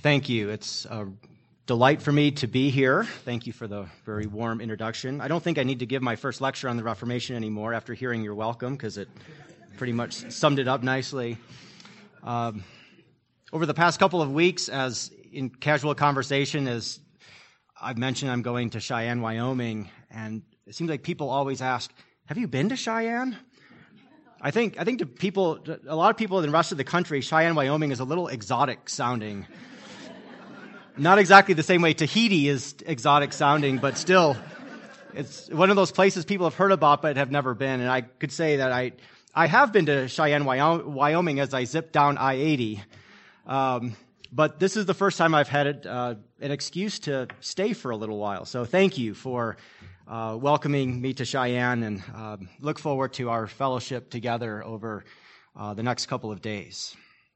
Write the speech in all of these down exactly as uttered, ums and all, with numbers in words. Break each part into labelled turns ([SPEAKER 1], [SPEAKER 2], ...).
[SPEAKER 1] Thank you. It's a delight for me to be here. Thank you for the very warm introduction. I don't think I need to give my first lecture on the Reformation anymore after hearing your welcome, because it pretty much summed it up nicely. Um, over the past couple of weeks, as in casual conversation, as I've mentioned, I'm going to Cheyenne, Wyoming, and it seems like people always ask, have you been to Cheyenne? I think I think to people, a lot of people in the rest of the country, Cheyenne, Wyoming is a little exotic sounding. Not exactly the same way Tahiti is exotic sounding, but still, it's one of those places people have heard about but have never been. And I could say that I I have been to Cheyenne, Wyoming as I zipped down I eighty. Um, but this is the first time I've had uh, an excuse to stay for a little while. So thank you for Uh, welcoming me to Cheyenne, and uh, look forward to our fellowship together over uh, the next couple of days.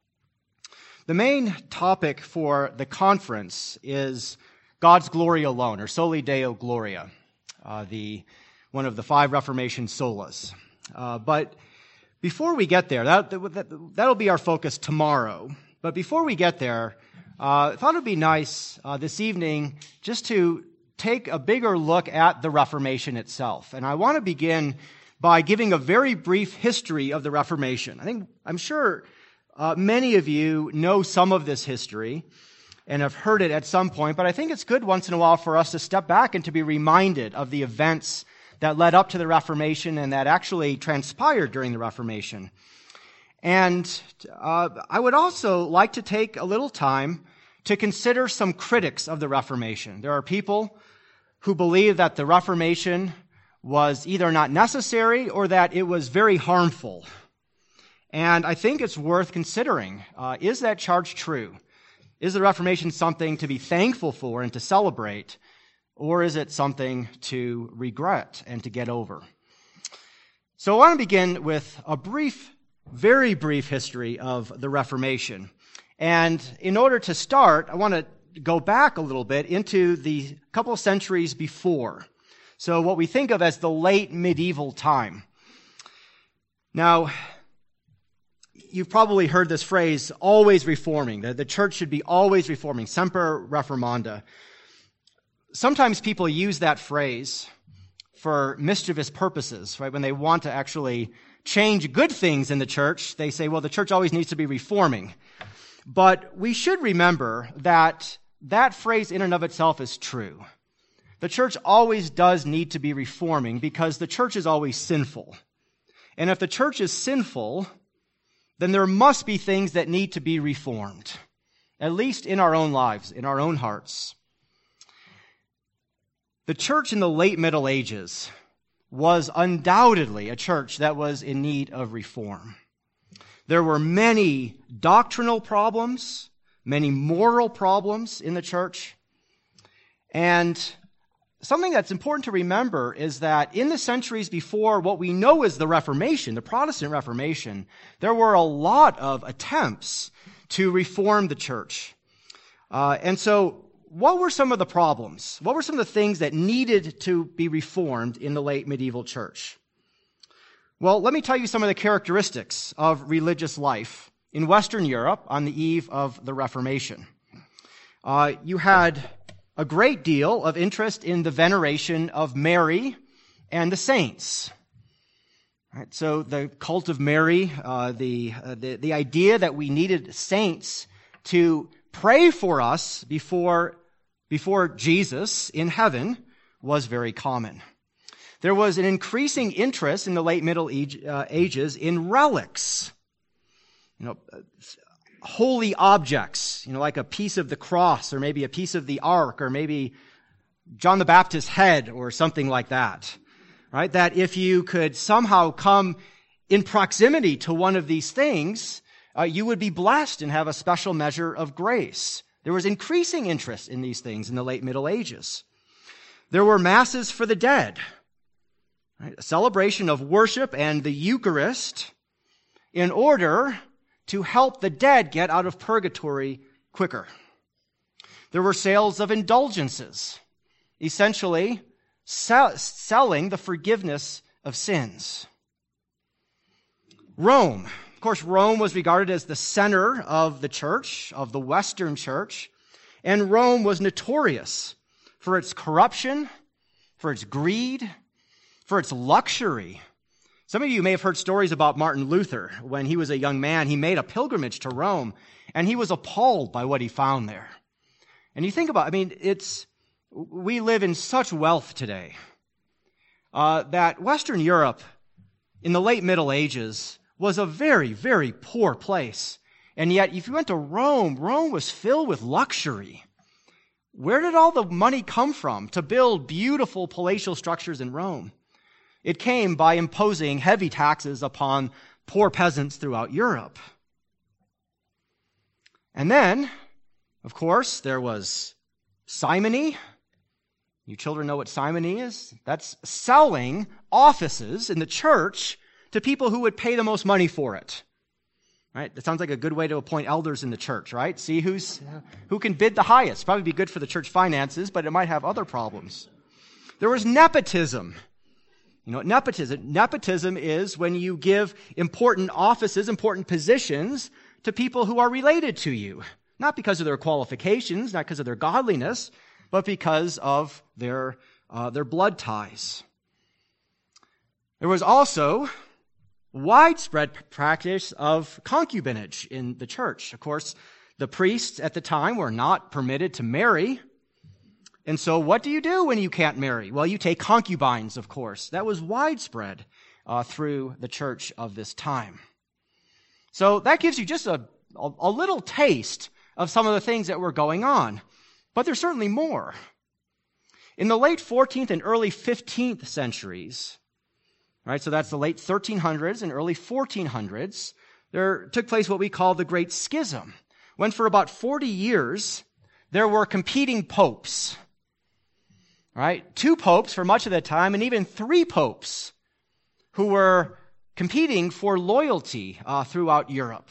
[SPEAKER 1] The main topic for the conference is God's glory alone, or Soli Deo Gloria, uh, the one of the five Reformation solas. Uh, but before we get there, that, that, that'll be our focus tomorrow. But before we get there, uh, I thought it would be nice uh, this evening just to take a bigger look at the Reformation itself. And I want to begin by giving a very brief history of the Reformation. I think, I'm sure uh, many of you know some of this history and have heard it at some point, but I think it's good once in a while for us to step back and to be reminded of the events that led up to the Reformation and that actually transpired during the Reformation. And uh, I would also like to take a little time to consider some critics of the Reformation. There are people who believe that the Reformation was either not necessary or that it was very harmful. And I think it's worth considering. Uh, is that charge true? Is the Reformation something to be thankful for and to celebrate, or is it something to regret and to get over? So I want to begin with a brief, very brief history of the Reformation. And in order to start, I want to go back a little bit into the couple of centuries before. So what we think of as the late medieval time. Now, you've probably heard this phrase, always reforming, that the church should be always reforming, semper reformanda. Sometimes people use that phrase for mischievous purposes, right? When they want to actually change good things in the church, they say, well, the church always needs to be reforming. But we should remember that that phrase in and of itself is true. The church always does need to be reforming because the church is always sinful. And if the church is sinful, then there must be things that need to be reformed, at least in our own lives, in our own hearts. The church in the late Middle Ages was undoubtedly a church that was in need of reform. There were many doctrinal problems, many moral problems in the church. And something that's important to remember is that in the centuries before what we know as the Reformation, the Protestant Reformation, there were a lot of attempts to reform the church. Uh, and so what were some of the problems? What were some of the things that needed to be reformed in the late medieval church? Well, let me tell you some of the characteristics of religious life in Western Europe on the eve of the Reformation. Uh, you had a great deal of interest in the veneration of Mary and the saints. Right, so the cult of Mary, uh, the, uh, the the idea that we needed saints to pray for us before before Jesus in heaven was very common. There was an increasing interest in the late Middle Age, uh, Ages in relics. You know, holy objects, you know, like a piece of the cross or maybe a piece of the ark or maybe John the Baptist's head or something like that, right? That if you could somehow come in proximity to one of these things, uh, you would be blessed and have a special measure of grace. There was increasing interest in these things in the late Middle Ages. There were masses for the dead, right? A celebration of worship and the Eucharist in order to help the dead get out of purgatory quicker. There were sales of indulgences, essentially sell- selling the forgiveness of sins. Rome. Of course, Rome was regarded as the center of the church, of the Western church. And Rome was notorious for its corruption, for its greed, for its luxury. Some of you may have heard stories about Martin Luther. When he was a young man, he made a pilgrimage to Rome, and he was appalled by what he found there. And you think about, I mean, it's, we live in such wealth today, uh, that Western Europe in the late Middle Ages was a very, very poor place. And yet, if you went to Rome, Rome was filled with luxury. Where did all the money come from to build beautiful palatial structures in Rome? It came by imposing heavy taxes upon poor peasants throughout Europe. And then, of course, there was simony. You children know what simony is? That's selling offices in the church to people who would pay the most money for it. Right? That sounds like a good way to appoint elders in the church, right? See who's who can bid the highest. Probably be good for the church finances, but it might have other problems. There was nepotism. You know what nepotism? Nepotism is when you give important offices, important positions to people who are related to you. Not because of their qualifications, not because of their godliness, but because of their, uh, their blood ties. There was also widespread practice of concubinage in the church. Of course, the priests at the time were not permitted to marry. And so what do you do when you can't marry? Well, you take concubines, of course. That was widespread uh, through the church of this time. So that gives you just a, a, a little taste of some of the things that were going on. But there's certainly more. In the late fourteenth and early fifteenth centuries, right, so that's the late thirteen hundreds and early fourteen hundreds, there took place what we call the Great Schism, when for about forty years, there were competing popes, right? Two popes for much of the time, and even three popes who were competing for loyalty uh, throughout Europe.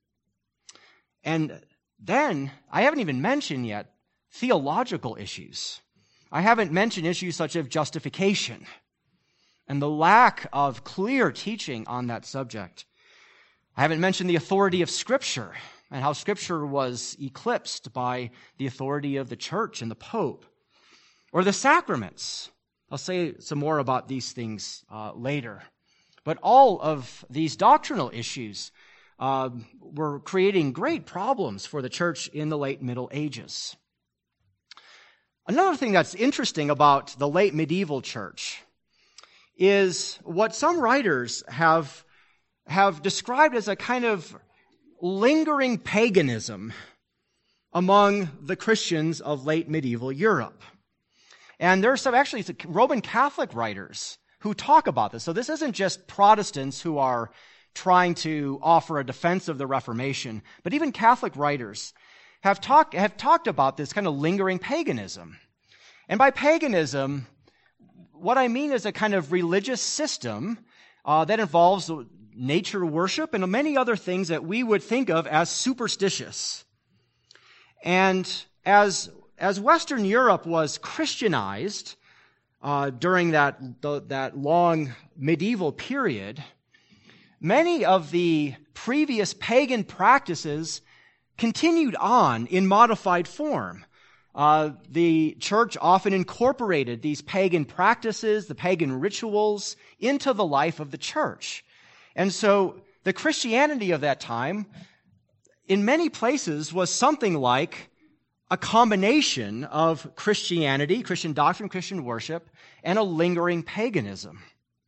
[SPEAKER 1] And then, I haven't even mentioned yet theological issues. I haven't mentioned issues such as justification and the lack of clear teaching on that subject. I haven't mentioned the authority of Scripture and how Scripture was eclipsed by the authority of the church and the Pope. Or the sacraments. I'll say some more about these things uh, later. But all of these doctrinal issues uh, were creating great problems for the church in the late Middle Ages. Another thing that's interesting about the late medieval church is what some writers have, have described as a kind of lingering paganism among the Christians of late medieval Europe. And there are some, actually, some Roman Catholic writers who talk about this. So this isn't just Protestants who are trying to offer a defense of the Reformation, but even Catholic writers have talked have talked about this kind of lingering paganism. And by paganism, what I mean is a kind of religious system uh, that involves nature worship and many other things that we would think of as superstitious. And as as Western Europe was Christianized uh, during that the, that long medieval period, many of the previous pagan practices continued on in modified form. Uh, the church often incorporated these pagan practices, the pagan rituals, into the life of the church. And so the Christianity of that time, in many places, was something like a combination of Christianity, Christian doctrine, Christian worship, and a lingering paganism.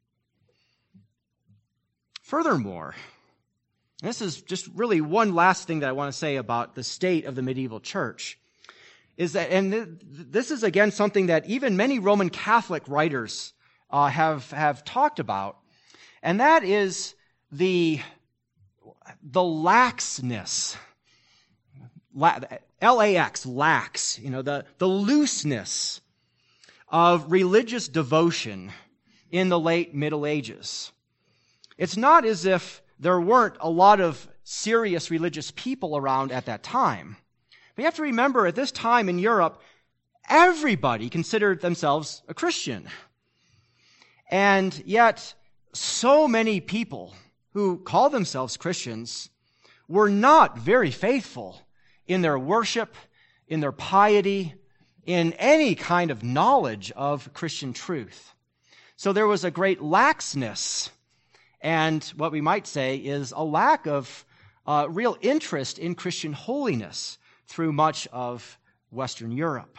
[SPEAKER 1] Furthermore, this is just really one last thing that I want to say about the state of the medieval church, is that, and th- this is again something that even many Roman Catholic writers uh, have have talked about, and that is the the laxness, la- L A X, lax, you know, the the looseness of religious devotion in the late Middle Ages. It's not as if there weren't a lot of serious religious people around at that time. But you have to remember, at this time in Europe, everybody considered themselves a Christian. And yet, so many people who call themselves Christians were not very faithful in their worship, in their piety, in any kind of knowledge of Christian truth. So there was a great laxness, and what we might say is a lack of uh, real interest in Christian holiness through much of Western Europe.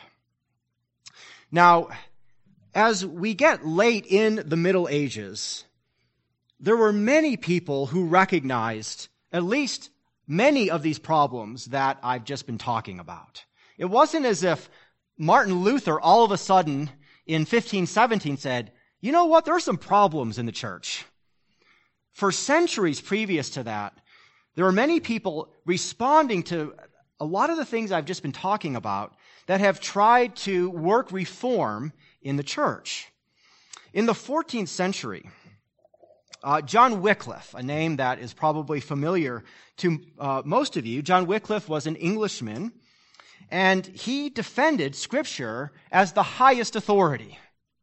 [SPEAKER 1] Now, as we get late in the Middle Ages, there were many people who recognized at least many of these problems that I've just been talking about. It wasn't as if Martin Luther all of a sudden in fifteen seventeen said, you know what, there are some problems in the church. For centuries previous to that, there were many people responding to a lot of the things I've just been talking about that have tried to work reform in the church. In the fourteenth century, uh, John Wycliffe, a name that is probably familiar to uh, most of you, John Wycliffe was an Englishman, and he defended Scripture as the highest authority.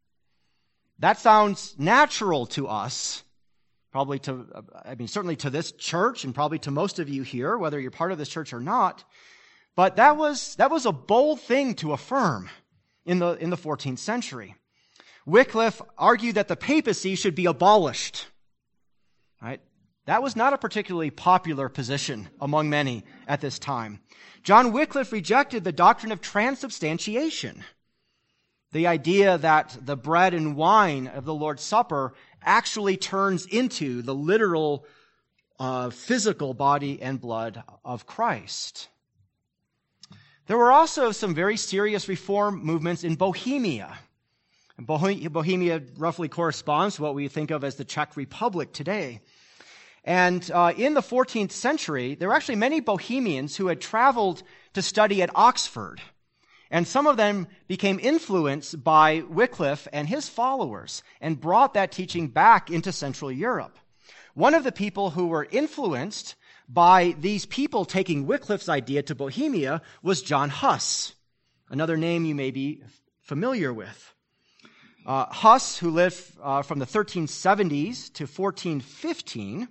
[SPEAKER 1] That sounds natural to us, probably to, I mean, certainly to this church and probably to most of you here, whether you're part of this church or not. But that was, that was a bold thing to affirm in the, in the fourteenth century. Wycliffe argued that the papacy should be abolished. Right? That was not a particularly popular position among many at this time. John Wycliffe rejected the doctrine of transubstantiation, the idea that the bread and wine of the Lord's Supper actually turns into the literal uh, physical body and blood of Christ. There were also some very serious reform movements in Bohemia. And Bohemia roughly corresponds to what we think of as the Czech Republic today. And uh, in the fourteenth century, there were actually many Bohemians who had traveled to study at Oxford. And some of them became influenced by Wycliffe and his followers and brought that teaching back into Central Europe. One of the people who were influenced by these people taking Wycliffe's idea to Bohemia was John Huss, another name you may be familiar with. Uh, Huss, who lived uh, from the thirteen seventies to fourteen fifteen,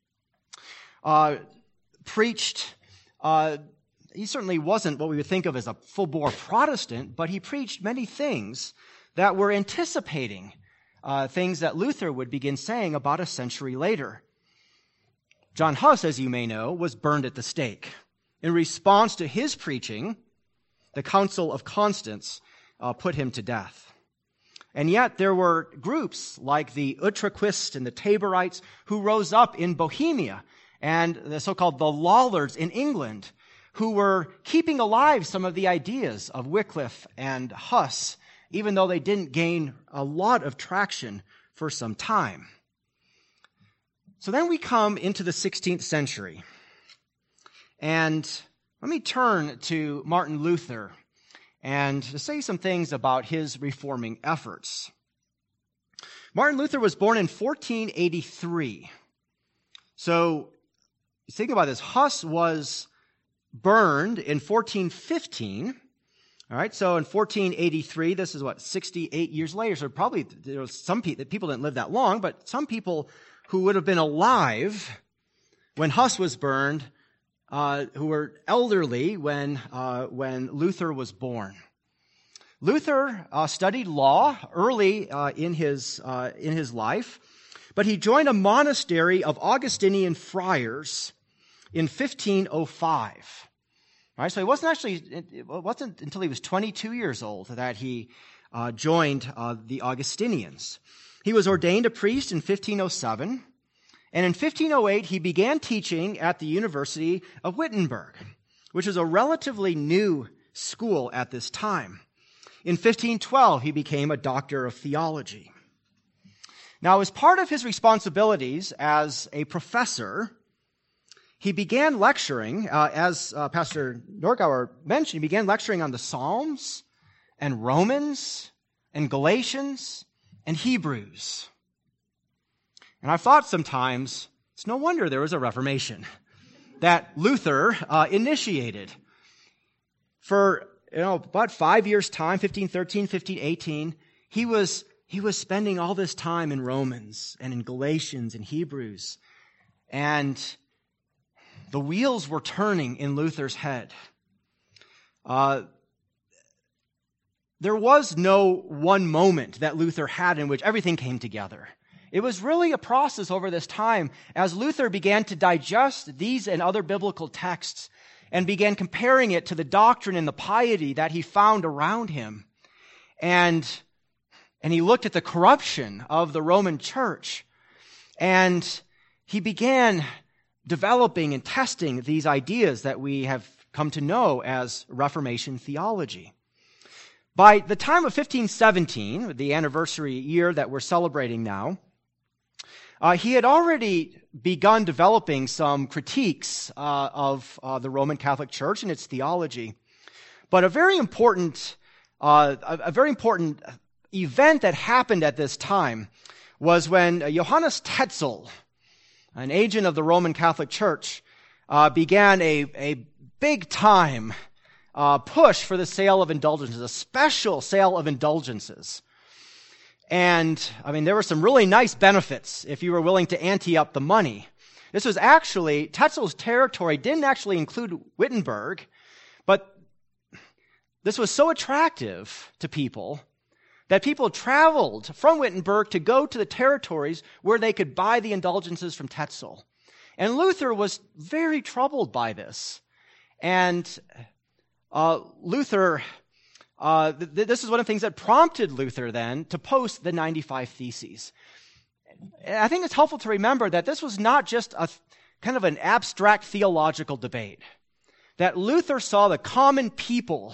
[SPEAKER 1] uh, preached, uh, he certainly wasn't what we would think of as a full-bore Protestant, but he preached many things that were anticipating uh, things that Luther would begin saying about a century later. John Huss, as you may know, was burned at the stake. In response to his preaching, the Council of Constance uh, put him to death. And yet there were groups like the Utraquists and the Taborites who rose up in Bohemia and the so-called the Lollards in England who were keeping alive some of the ideas of Wycliffe and Huss, even though they didn't gain a lot of traction for some time. So then we come into the sixteenth century. And let me turn to Martin Luther and to say some things about his reforming efforts. Martin Luther was born in fourteen eighty-three. So think about this. Huss was burned in fourteen fifteen. All right, so in fourteen eighty-three, this is what, sixty-eight years later. So probably there was some people, people didn't live that long, but some people who would have been alive when Huss was burned, uh, who were elderly when uh, when Luther was born. Luther uh, studied law early uh, in his uh, in his life, but he joined a monastery of Augustinian friars in fifteen oh five. All right, so it wasn't actually it wasn't until he was twenty-two years old that he uh, joined uh, the Augustinians. He was ordained a priest in fifteen oh seven, and in fifteen oh eight he began teaching at the University of Wittenberg, which was a relatively new school at this time. In fifteen twelve he became a doctor of theology. Now, as part of his responsibilities as a professor, he began lecturing, uh, as uh, Pastor Norgauer mentioned, he began lecturing on the Psalms and Romans and Galatians and Hebrews. And I've thought sometimes, it's no wonder there was a Reformation that Luther uh, initiated. For, you know, about five years' time, fifteen thirteen, fifteen eighteen, he was, he was spending all this time in Romans and in Galatians and Hebrews. And the wheels were turning in Luther's head. Uh, there was no one moment that Luther had in which everything came together. It was really a process over this time as Luther began to digest these and other biblical texts and began comparing it to the doctrine and the piety that he found around him. And, and he looked at the corruption of the Roman church, and he began developing and testing these ideas that we have come to know as Reformation theology. By the time of fifteen seventeen, the anniversary year that we're celebrating now, uh, he had already begun developing some critiques uh, of uh, the Roman Catholic Church and its theology. But a very important, uh, a, a very important event that happened at this time was when Johannes Tetzel, an agent of the Roman Catholic Church, uh, began a, a big-time uh, push for the sale of indulgences, a special sale of indulgences. And, I mean, there were some really nice benefits if you were willing to ante up the money. This was actually, Tetzel's territory didn't actually include Wittenberg, but this was so attractive to people that people traveled from Wittenberg to go to the territories where they could buy the indulgences from Tetzel. And Luther was very troubled by this. And uh, Luther, uh, th- this is one of the things that prompted Luther then to post the ninety-five Theses. And I think it's helpful to remember that this was not just a kind of an abstract theological debate, that Luther saw the common people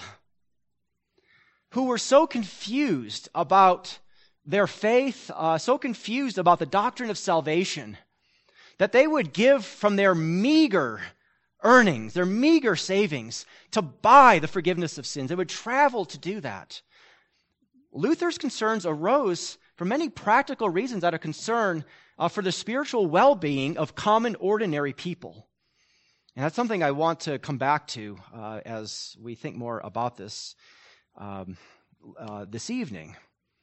[SPEAKER 1] who were so confused about their faith, uh, so confused about the doctrine of salvation, that they would give from their meager earnings, their meager savings, to buy the forgiveness of sins. They would travel to do that. Luther's concerns arose for many practical reasons out of concern uh, for the spiritual well-being of common, ordinary people. And that's something I want to come back to uh, as we think more about this um, uh, this evening.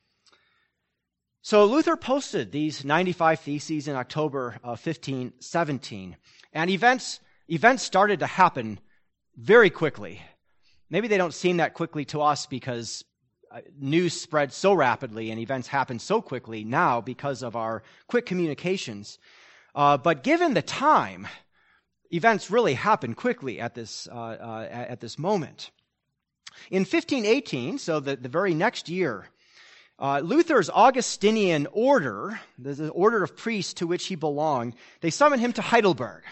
[SPEAKER 1] So Luther posted these ninety-five Theses in October of fifteen seventeen, and events events started to happen very quickly. Maybe they don't seem that quickly to us because news spreads so rapidly and events happen so quickly now because of our quick communications. Uh, but given the time, events really happen quickly at this uh, uh, at this moment. In fifteen eighteen, so the, the very next year, uh, Luther's Augustinian order, the order of priests to which he belonged, they summoned him to Heidelberg,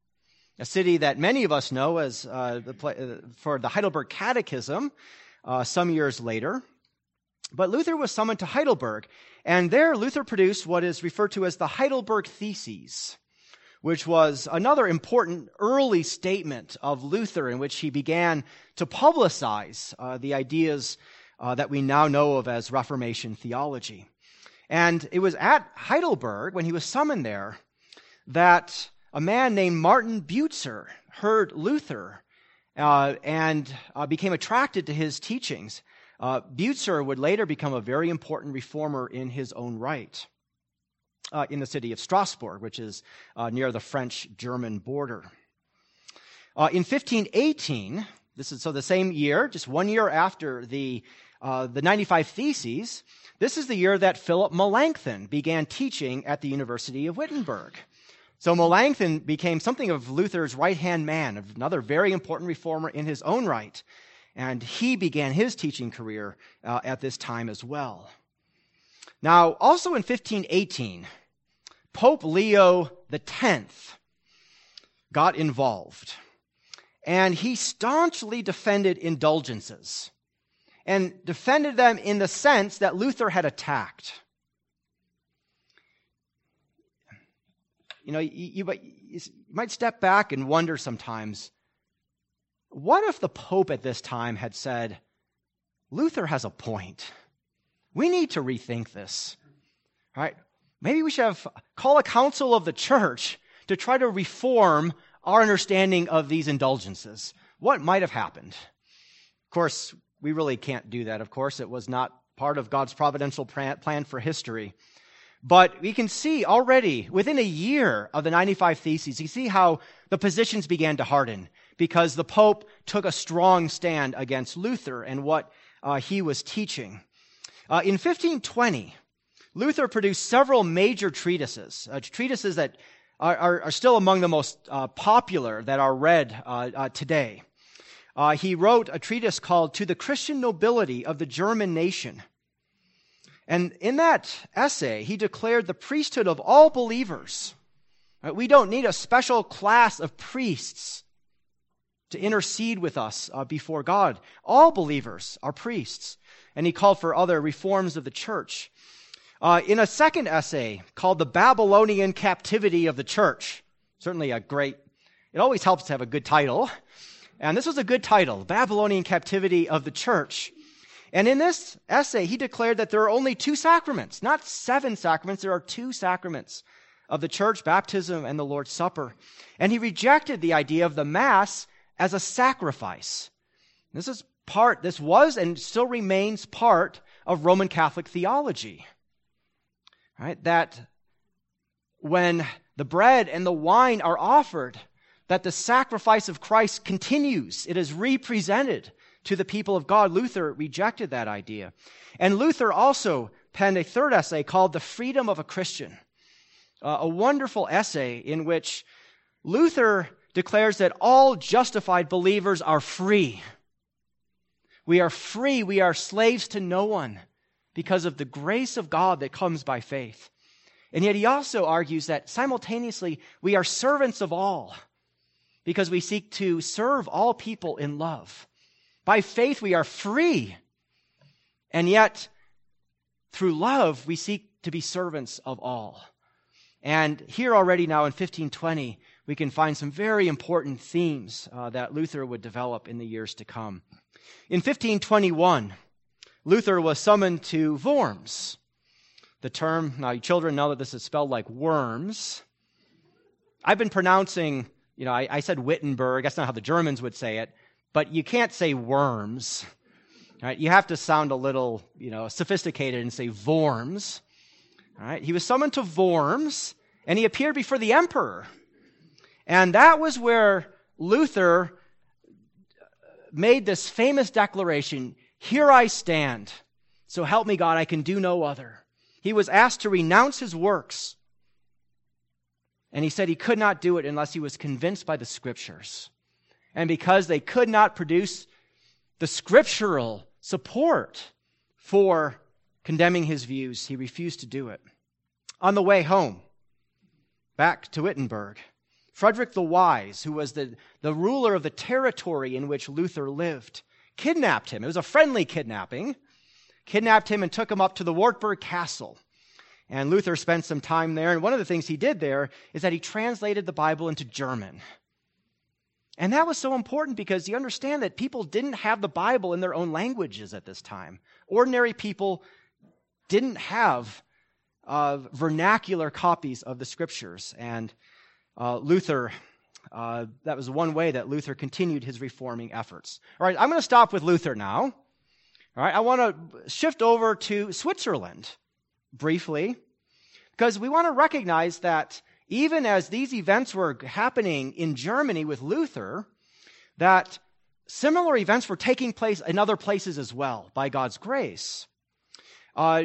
[SPEAKER 1] a city that many of us know as uh, the, uh, for the Heidelberg Catechism uh, some years later. But Luther was summoned to Heidelberg, and there Luther produced what is referred to as the Heidelberg Theses, which was another important early statement of Luther in which he began to publicize uh, the ideas uh, that we now know of as Reformation theology. And it was at Heidelberg, when he was summoned there, that a man named Martin Butzer heard Luther uh, and uh, became attracted to his teachings. Uh, Butzer would later become a very important reformer in his own right. Uh, in the city of Strasbourg, which is uh, near the French-German border. Uh, in fifteen eighteen, this is so the same year, just one year after the uh, the ninety-five Theses, this is the year that Philip Melanchthon began teaching at the University of Wittenberg. So Melanchthon became something of Luther's right-hand man, another very important reformer in his own right, and he began his teaching career uh, at this time as well. Now, also in fifteen eighteen, Pope Leo the tenth got involved, and he staunchly defended indulgences, and defended them in the sense that Luther had attacked. You know, you, you, you might step back and wonder sometimes, what if the Pope at this time had said, Luther has a point. We need to rethink this, right? Maybe we should have call a council of the church to try to reform our understanding of these indulgences. What might have happened? Of course, we really can't do that. Of course, it was not part of God's providential plan for history. But we can see already within a year of the ninety-five Theses, you see how the positions began to harden. because the Pope took a strong stand against Luther and what uh, he was teaching. Uh, in fifteen twenty, Luther produced several major treatises, uh, treatises that are, are, are still among the most uh, popular that are read uh, uh, today. Uh, he wrote a treatise called To the Christian Nobility of the German Nation. And in that essay, he declared the priesthood of all believers. Right? We don't need a special class of priests to intercede with us uh, before God. All believers are priests. And he called for other reforms of the church. Uh, in a second essay called The Babylonian Captivity of the Church, certainly a great, it always helps to have a good title. And this was a good title, Babylonian Captivity of the Church. And in this essay, he declared that there are only two sacraments, not seven sacraments. There are two sacraments of the church, baptism and the Lord's Supper. And he rejected the idea of the Mass as a sacrifice. This is part, this was and still remains part of Roman Catholic theology. Right? That when the bread and the wine are offered, that the sacrifice of Christ continues. It is represented to the people of God. Luther rejected that idea. And Luther also penned a third essay called The Freedom of a Christian, uh, a wonderful essay in which Luther declares that all justified believers are free. We are free. We are slaves to no one because of the grace of God that comes by faith. And yet he also argues that simultaneously we are servants of all because we seek to serve all people in love. By faith we are free, and yet through love we seek to be servants of all. And here already now in fifteen twenty, we can find some very important themes uh, that Luther would develop in the years to come. In fifteen twenty-one, Luther was summoned to Worms. The term, now you children know that this is spelled like worms. I've been pronouncing, you know, I, I said Wittenberg. That's not how the Germans would say it. But you can't say worms. Right? You have to sound a little, you know, sophisticated and say Worms. All right? He was summoned to Worms, and he appeared before the emperor. And that was where Luther made this famous declaration, "Here I stand, so help me God, I can do no other." He was asked to renounce his works, and he said he could not do it unless he was convinced by the Scriptures. And because they could not produce the scriptural support for condemning his views, he refused to do it. On the way home, back to Wittenberg, Frederick the Wise, who was the, the ruler of the territory in which Luther lived, kidnapped him. It was a friendly kidnapping. Kidnapped him and took him up to the Wartburg Castle. And Luther spent some time there. And one of the things he did there is that he translated the Bible into German. And that was so important because you understand that people didn't have the Bible in their own languages at this time. Ordinary people didn't have uh, vernacular copies of the Scriptures. And uh, Luther, uh, that was one way that Luther continued his reforming efforts. All right, I'm going to stop with Luther now. All right, I want to shift over to Switzerland briefly because we want to recognize that even as these events were happening in Germany with Luther, that similar events were taking place in other places as well, by God's grace. Uh,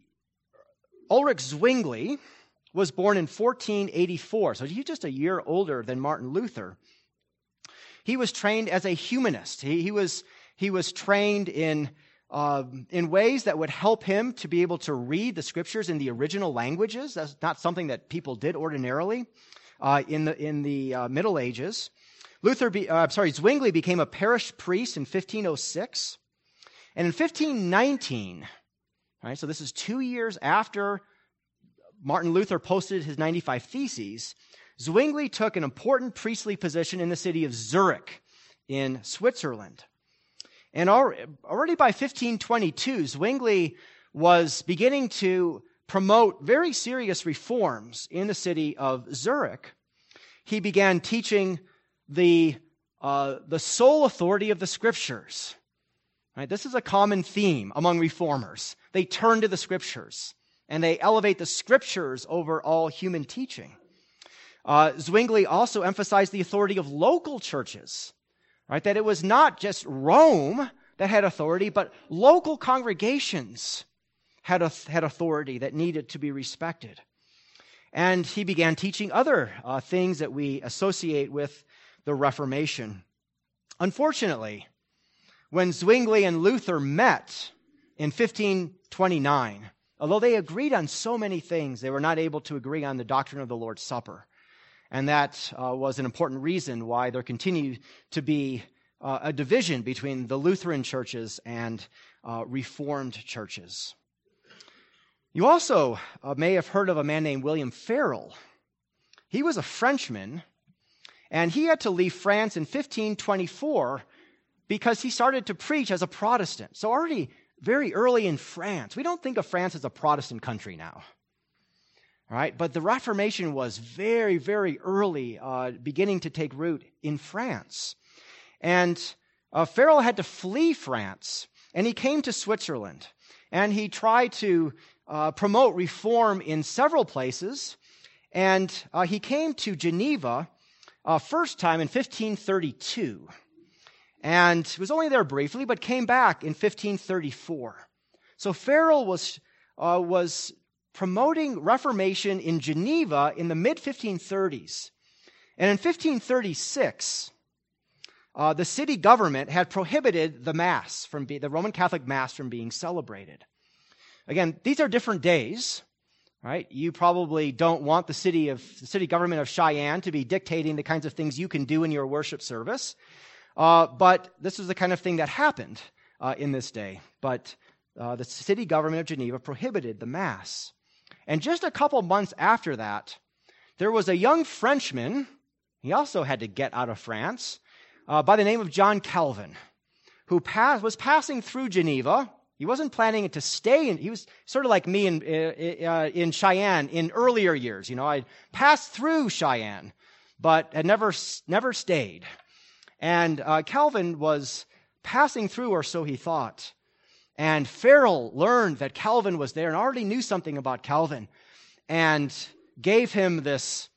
[SPEAKER 1] Ulrich Zwingli was born in fourteen eighty-four, so he's just a year older than Martin Luther. He was trained as a humanist. He, he was he was trained in uh, in ways that would help him to be able to read the Scriptures in the original languages. That's not something that people did ordinarily uh, in the in the uh, Middle Ages. Luther, be, uh, I'm sorry, Zwingli became a parish priest in fifteen oh six, and in fifteen nineteen. Right, so this is two years after Martin Luther posted his ninety-five Theses. Zwingli took an important priestly position in the city of Zurich in Switzerland. And already by fifteen twenty-two, Zwingli was beginning to promote very serious reforms in the city of Zurich. He began teaching the, uh, the sole authority of the Scriptures. Right, this is a common theme among reformers. They turn to the Scriptures, and they elevate the Scriptures over all human teaching. Uh, Zwingli also emphasized the authority of local churches right? That it was not just Rome that had authority, but local congregations had a, had authority that needed to be respected. And he began teaching other uh, things that we associate with the Reformation. Unfortunately, when Zwingli and Luther met in fifteen twenty-nine, although they agreed on so many things, they were not able to agree on the doctrine of the Lord's Supper. And that uh, was an important reason why there continued to be uh, a division between the Lutheran churches and uh, Reformed churches. You also uh, may have heard of a man named William Farel. He was a Frenchman, and he had to leave France in fifteen twenty-four because he started to preach as a Protestant. So already very early in France, we don't think of France as a Protestant country now. All right, but the Reformation was very, very early, uh, beginning to take root in France. And uh, Farel had to flee France, and he came to Switzerland. And he tried to uh, promote reform in several places. And uh, he came to Geneva uh, first time in fifteen thirty-two. And was only there briefly, but came back in fifteen thirty-four. So Farel was uh, was promoting Reformation in Geneva in the mid fifteen thirties. And in fifteen thirty-six, uh, the city government had prohibited the Mass from be, the Roman Catholic Mass from being celebrated. Again, these are different days, right? You probably don't want the city of the city government of Cheyenne to be dictating the kinds of things you can do in your worship service. Uh, but this is the kind of thing that happened uh, in this day. But uh, the city government of Geneva prohibited the Mass. And just a couple months after that, there was a young Frenchman, he also had to get out of France, uh, by the name of John Calvin, who pass, was passing through Geneva. He wasn't planning to stay in, he was sort of like me in, uh, in Cheyenne in earlier years. You know, I passed through Cheyenne, but had never, never stayed. And uh, Calvin was passing through, or so he thought. And Farel learned that Calvin was there and already knew something about Calvin and gave him this,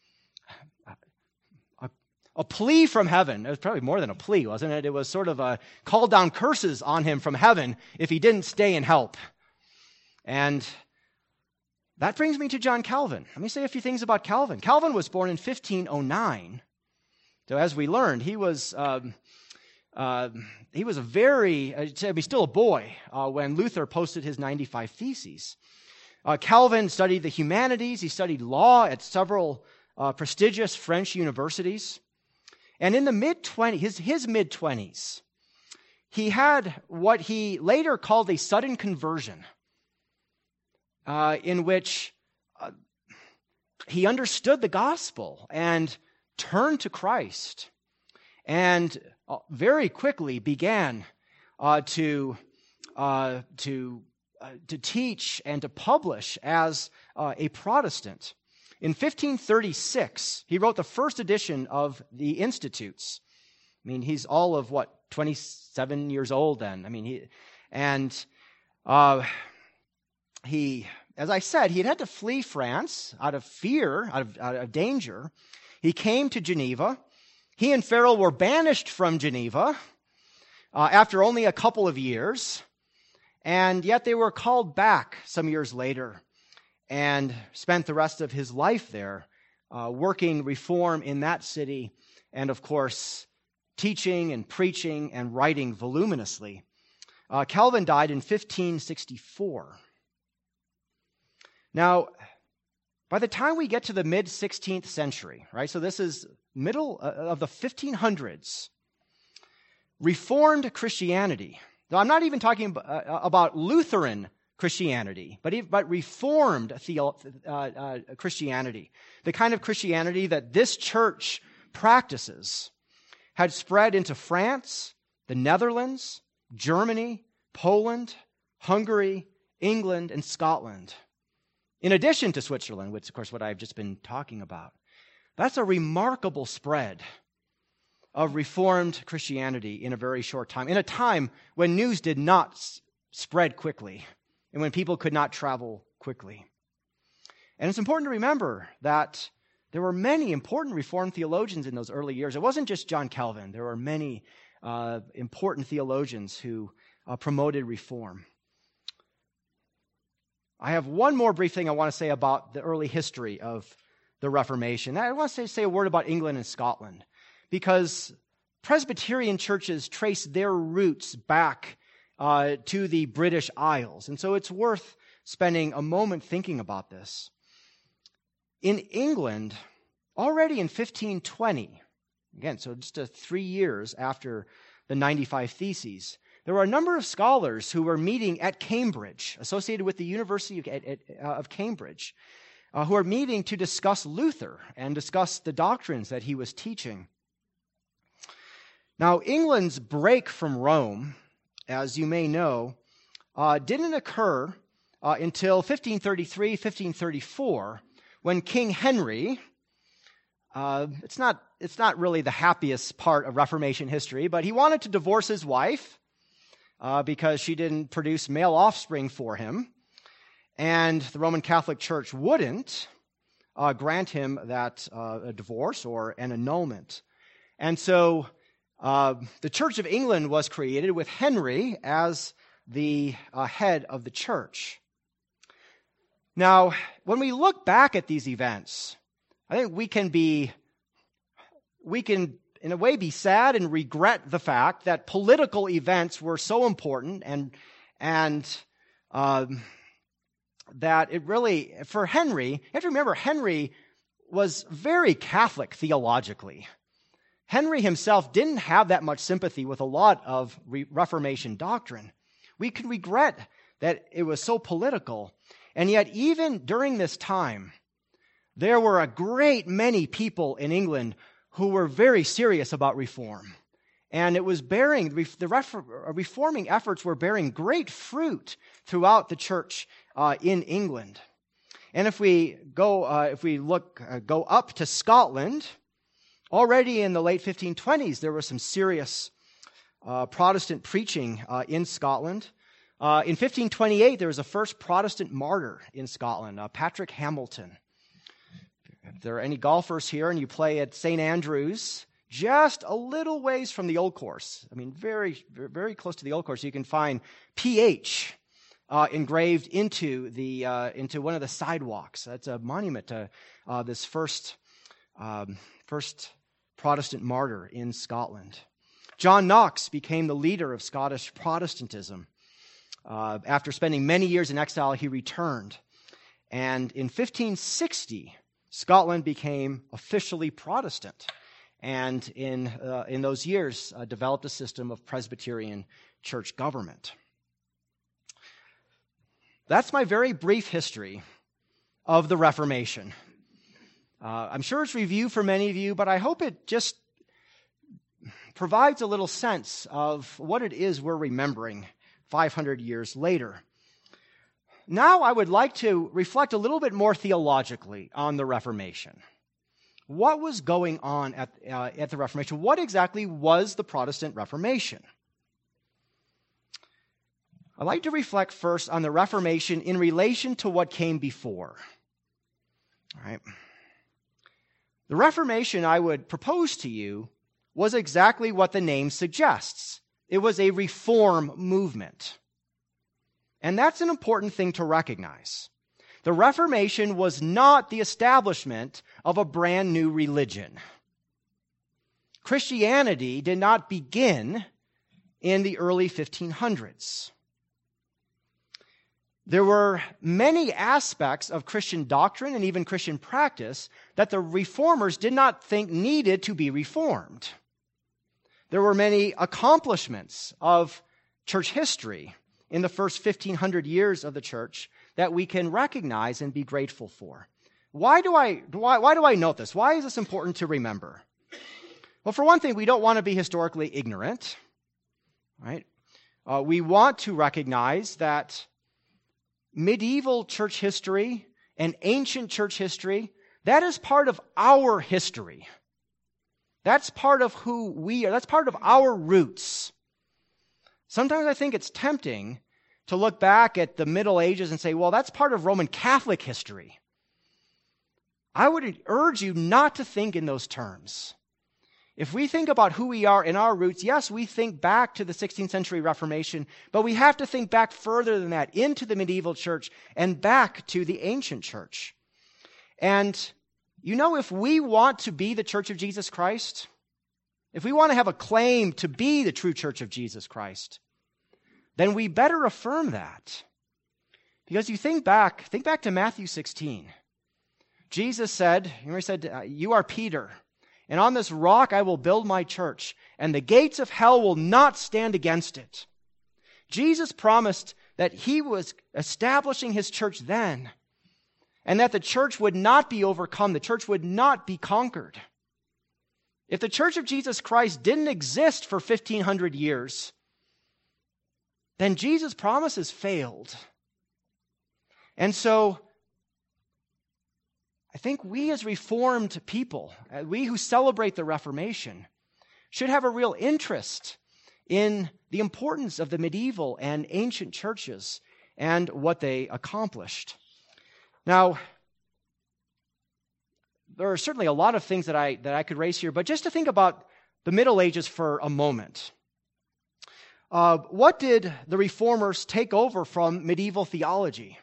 [SPEAKER 1] a, a plea from heaven. It was probably more than a plea, wasn't it? It was sort of a call down curses on him from heaven if he didn't stay and help. And that brings me to John Calvin. Let me say a few things about Calvin. Calvin was born in fifteen oh nine. So as we learned, he was um, uh, he was a very, uh, he's still a boy uh, when Luther posted his ninety-five Theses. Uh, Calvin studied the humanities. He studied law at several uh, prestigious French universities. And in the mid-twenties, his, his mid-twenties, he had what he later called a sudden conversion, uh, in which uh, he understood the gospel and turned to Christ, and uh, very quickly began uh, to uh, to uh, to teach and to publish as uh, a Protestant. In fifteen thirty-six, he wrote the first edition of the Institutes. I mean, he's all of what twenty-seven years old then. I mean, he and uh, he, as I said, he had had to flee France out of fear, out of, out of danger. He came to Geneva. He and Farel were banished from Geneva uh, after only a couple of years, and yet they were called back some years later and spent the rest of his life there, uh, working reform in that city, and of course, teaching and preaching and writing voluminously. Uh, Calvin died in fifteen sixty-four. Now, by the time we get to the mid-sixteenth century, right, so this is middle of the fifteen hundreds, Reformed Christianity, now I'm not even talking about Lutheran Christianity, but, even, but Reformed theo, uh, uh, Christianity, the kind of Christianity that this church practices, had spread into France, the Netherlands, Germany, Poland, Hungary, England, and Scotland. In addition to Switzerland, which, of course, what I've just been talking about. That's a remarkable spread of Reformed Christianity in a very short time, in a time when news did not s- spread quickly and when people could not travel quickly. And it's important to remember that there were many important Reformed theologians in those early years. It wasn't just John Calvin. There were many uh, important theologians who uh, promoted reform. I have one more brief thing I want to say about the early history of the Reformation. I want to say, say a word about England and Scotland, because Presbyterian churches trace their roots back uh, to the British Isles, and so it's worth spending a moment thinking about this. In England, already in fifteen twenty, again, so just a three years after the ninety-five Theses, there were a number of scholars who were meeting at Cambridge, associated with the University of, of Cambridge, uh, who were meeting to discuss Luther and discuss the doctrines that he was teaching. Now, England's break from Rome, as you may know, uh, didn't occur uh, until fifteen thirty-three, fifteen thirty-four, when King Henry, uh, it's not, it's not really the happiest part of Reformation history, but he wanted to divorce his wife, Uh, because she didn't produce male offspring for him, and the Roman Catholic Church wouldn't uh, grant him that uh, a divorce or an annulment. And so uh, the Church of England was created with Henry as the uh, head of the church. Now, when we look back at these events, I think we can be, we can in a way be sad and regret the fact that political events were so important and and um, that it really, for Henry, you have to remember, Henry was very Catholic theologically. Henry himself didn't have that much sympathy with a lot of Re- Reformation doctrine. We can regret that it was so political. And yet, even during this time, there were a great many people in England who were very serious about reform. And it was bearing, the reforming efforts were bearing great fruit throughout the church uh, in England. And if we go, uh, if we look, uh, go up to Scotland, already in the late fifteen twenties, there was some serious uh, Protestant preaching uh, in Scotland. Uh, in fifteen twenty-eight, there was a first Protestant martyr in Scotland, uh, Patrick Hamilton. If there are any golfers here and you play at Saint Andrews, just a little ways from the Old Course, I mean, very, very close to the Old Course, you can find P H uh, engraved into the uh, into one of the sidewalks. That's a monument to uh, this first um, first Protestant martyr in Scotland. John Knox became the leader of Scottish Protestantism. Uh, after spending many years in exile, he returned, and in fifteen sixty, Scotland became officially Protestant, and in uh, in those years uh, developed a system of Presbyterian church government. That's my very brief history of the Reformation. Uh, I'm sure it's review for many of you, but I hope it just provides a little sense of what it is we're remembering five hundred years later. Now I would like to reflect a little bit more theologically on the Reformation. What was going on at, uh, at the Reformation? What exactly was the Protestant Reformation? I'd like to reflect first on the Reformation in relation to what came before. All right. The Reformation, I would propose to you, was exactly what the name suggests. It was a reform movement. And that's an important thing to recognize. The Reformation was not the establishment of a brand new religion. Christianity did not begin in the early fifteen hundreds. There were many aspects of Christian doctrine and even Christian practice that the reformers did not think needed to be reformed. There were many accomplishments of church history in the first fifteen hundred years of the church that we can recognize and be grateful for. Why do I, why, why do I note this? Why is this important to remember? Well, for one thing, we don't want to be historically ignorant, right? Uh, we want to recognize that medieval church history and ancient church history, that is part of our history. That's part of who we are. That's part of our roots. Sometimes I think it's tempting to look back at the Middle Ages and say, well, that's part of Roman Catholic history. I would urge you not to think in those terms. If we think about who we are in our roots, yes, we think back to the sixteenth century Reformation, but we have to think back further than that, into the medieval church and back to the ancient church. And you know, if we want to be the Church of Jesus Christ, if we want to have a claim to be the true Church of Jesus Christ, then we better affirm that. Because you think back, think back to Matthew sixteen. Jesus said, he said, "You are Peter, and on this rock I will build my church, and the gates of hell will not stand against it." Jesus promised that he was establishing his church then, and that the church would not be overcome, the church would not be conquered. If the Church of Jesus Christ didn't exist for fifteen hundred years, then Jesus' promises failed. And so, I think we as Reformed people, we who celebrate the Reformation, should have a real interest in the importance of the medieval and ancient churches and what they accomplished. Now, there are certainly a lot of things that I that I could raise here, but just to think about the Middle Ages for a moment. Uh, what did the Reformers take over from medieval theology?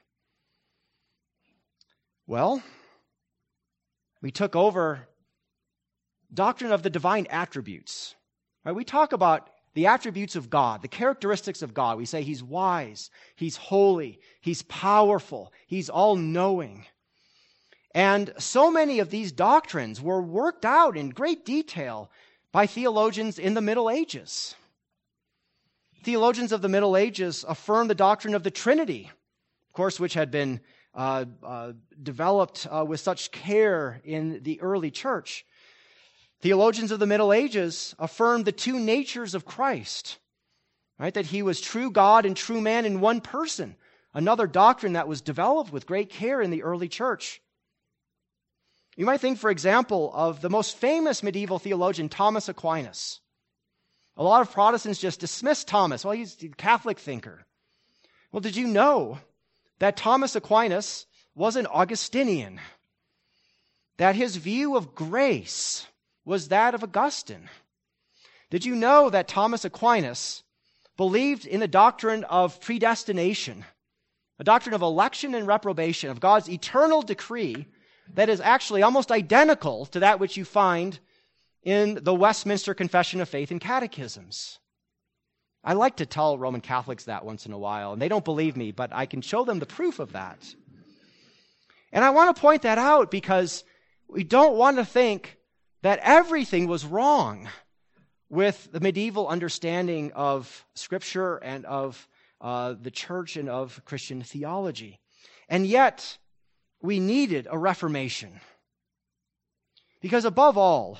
[SPEAKER 1] Well, we took over doctrine of the divine attributes. Right? We talk about the attributes of God, the characteristics of God. We say he's wise, he's holy, he's powerful, he's all-knowing. And so many of these doctrines were worked out in great detail by theologians in the Middle Ages. Theologians of the Middle Ages affirmed the doctrine of the Trinity, of course, which had been uh, uh, developed uh, with such care in the early church. Theologians of the Middle Ages affirmed the two natures of Christ, right? That he was true God and true man in one person, another doctrine that was developed with great care in the early church. You might think, for example, of the most famous medieval theologian, Thomas Aquinas. A lot of Protestants just dismiss Thomas. Well, he's a Catholic thinker. Well, did you know that Thomas Aquinas was an Augustinian? That his view of grace was that of Augustine? Did you know that Thomas Aquinas believed in the doctrine of predestination, a doctrine of election and reprobation, of God's eternal decree that is actually almost identical to that which you find in the Westminster Confession of Faith and catechisms? I like to tell Roman Catholics that once in a while, and they don't believe me, but I can show them the proof of that. And I want to point that out because we don't want to think that everything was wrong with the medieval understanding of Scripture and of uh, the church and of Christian theology. And yet, we needed a reformation. Because above all,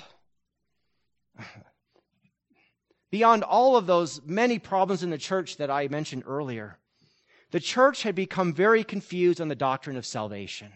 [SPEAKER 1] beyond all of those many problems in the church that I mentioned earlier, the church had become very confused on the doctrine of salvation.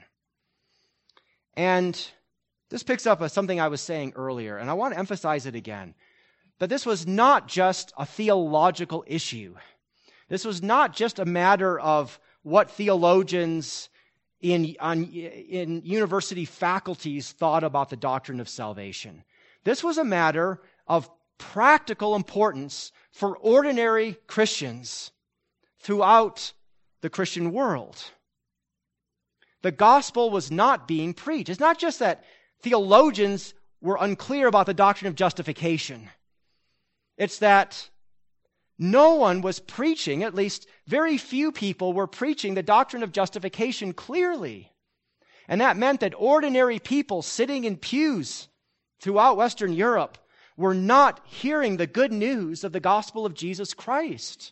[SPEAKER 1] And this picks up on something I was saying earlier, and I want to emphasize it again, that this was not just a theological issue. This was not just a matter of what theologians in, on, in university faculties thought about the doctrine of salvation. This was a matter of practical importance for ordinary Christians throughout the Christian world. The gospel was not being preached. It's not just that theologians were unclear about the doctrine of justification. It's that no one was preaching, at least very few people were preaching the doctrine of justification clearly. And that meant that ordinary people sitting in pews throughout Western Europe were not hearing the good news of the gospel of Jesus Christ.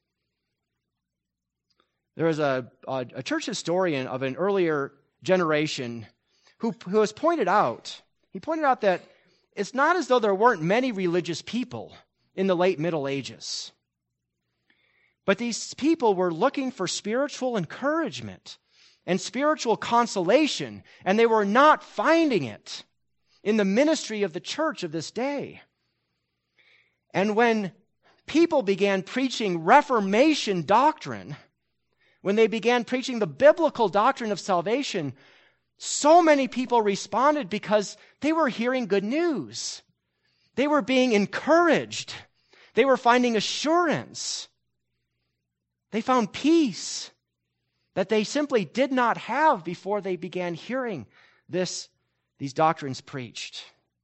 [SPEAKER 1] There was a, a, a church historian of an earlier generation who, who has pointed out, he pointed out that it's not as though there weren't many religious people in the late Middle Ages. But these people were looking for spiritual encouragement and spiritual consolation, and they were not finding it in the ministry of the church of this day. And when people began preaching Reformation doctrine, when they began preaching the biblical doctrine of salvation, so many people responded because they were hearing good news. They were being encouraged. They were finding assurance. They found peace that they simply did not have before they began hearing this, these doctrines preached.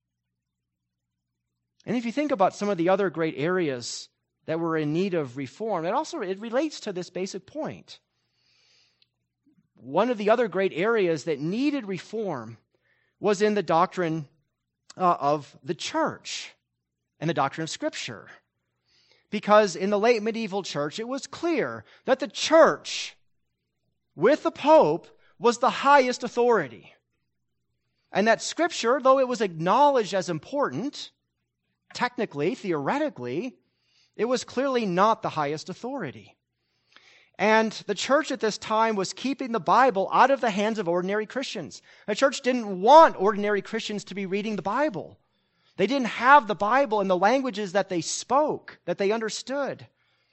[SPEAKER 1] And if you think about some of the other great areas that were in need of reform, it also it relates to this basic point. One of the other great areas that needed reform was in the doctrine uh, of the church and the doctrine of Scripture. Because in the late medieval church, it was clear that the church, with the Pope, was the highest authority. And that Scripture, though it was acknowledged as important, technically, theoretically, it was clearly not the highest authority. And the church at this time was keeping the Bible out of the hands of ordinary Christians. The church didn't want ordinary Christians to be reading the Bible. They didn't have the Bible in the languages that they spoke, that they understood.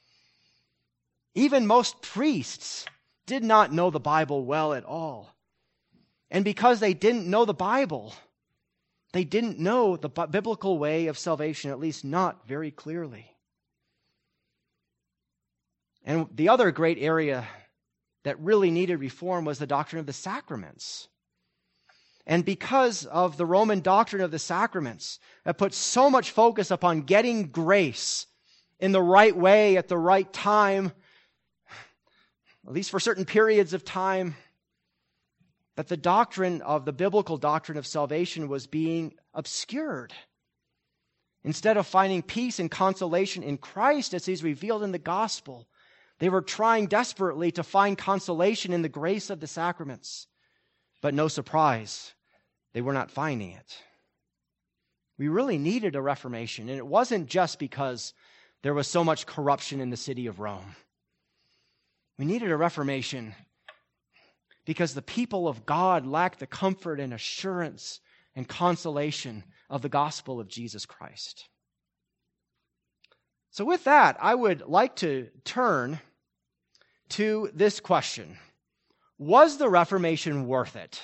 [SPEAKER 1] Even most priests did not know the Bible well at all. And because they didn't know the Bible, they didn't know the biblical way of salvation, at least not very clearly. And the other great area that really needed reform was the doctrine of the sacraments. And because of the Roman doctrine of the sacraments that put so much focus upon getting grace in the right way at the right time, at least for certain periods of time, that the doctrine of the biblical doctrine of salvation was being obscured. Instead of finding peace and consolation in Christ as He's revealed in the gospel, they were trying desperately to find consolation in the grace of the sacraments. But no surprise, they were not finding it. We really needed a reformation, and it wasn't just because there was so much corruption in the city of Rome. We needed a reformation because the people of God lacked the comfort and assurance and consolation of the gospel of Jesus Christ. So with that, I would like to turn to this question. Was the Reformation worth it?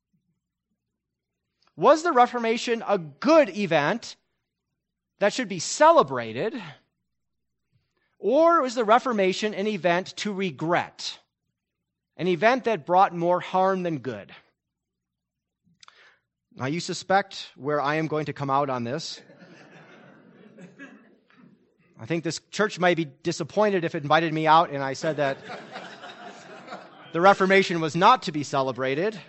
[SPEAKER 1] Was the Reformation a good event that should be celebrated? Or was the Reformation an event to regret? An event that brought more harm than good? Now you suspect where I am going to come out on this. I think this church might be disappointed if it invited me out and I said that the Reformation was not to be celebrated.